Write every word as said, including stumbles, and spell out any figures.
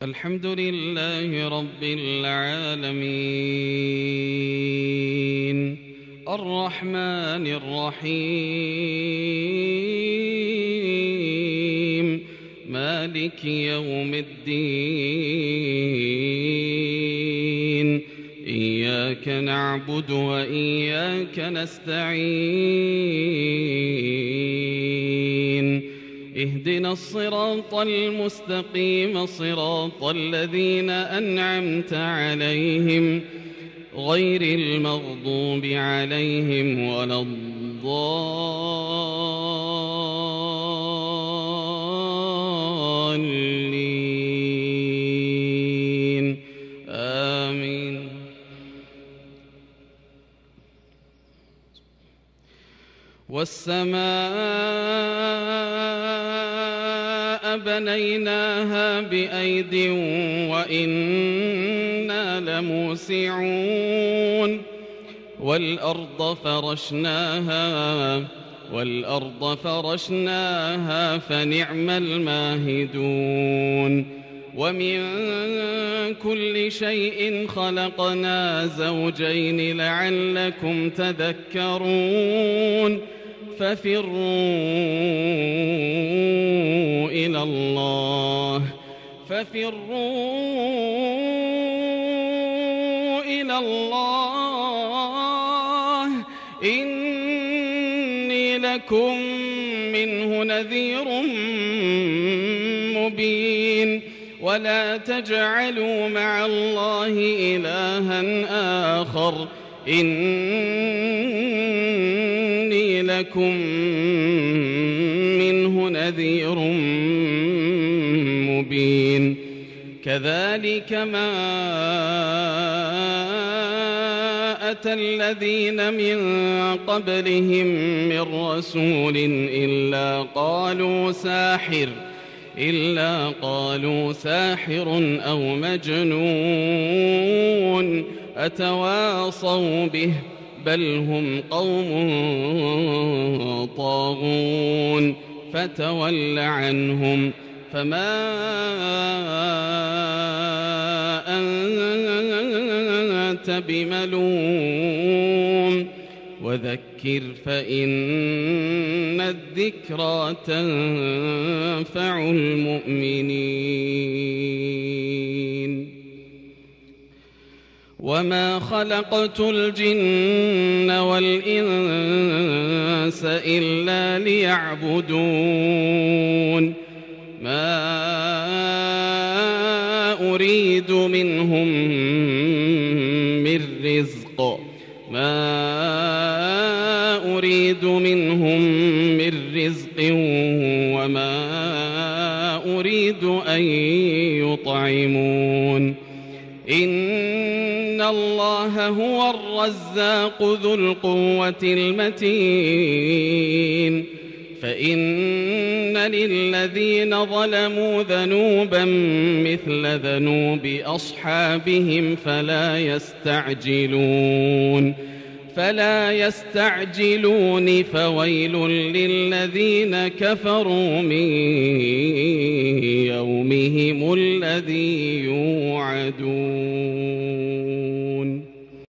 الحمد لله رب العالمين الرحمن الرحيم مالك يوم الدين إياك نعبد وإياك نستعين اهدنا الصراط المستقيم صراط الذين أنعمت عليهم غير المغضوب عليهم ولا الضالين آمين. والسماء بنيناها بأيد وإنا لموسعون والأرض فرشناها والأرض فرشناها فنعم الماهدون ومن كل شيء خلقنا زوجين لعلكم تذكرون ففروا إلى الله ففروا إلى الله إني لكم منه نذير مبين ولا تجعلوا مع الله إلها آخر إني لكم منه نذير مبين كذلك ما أتى الذين من قبلهم من رسول إلا قالوا ساحر إلا قالوا ساحر أو مجنون أتواصوا به بل هم قوم طاغون فتول عنهم فما أنت بملوم وذكر فإن الذكرى تنفع المؤمنين وما خلقت الجن والإنس إلا ليعبدون ما أريد منهم من رزق ما أريد منهم من رزق وما أريد أن يطعمون إن الله هو الرزاق ذو القوة المتين فإن للذين ظلموا ذنوبا مثل ذنوب أصحابهم فلا يستعجلون فلا يستعجلون فويل للذين كفروا من يومهم الذي يوعدون.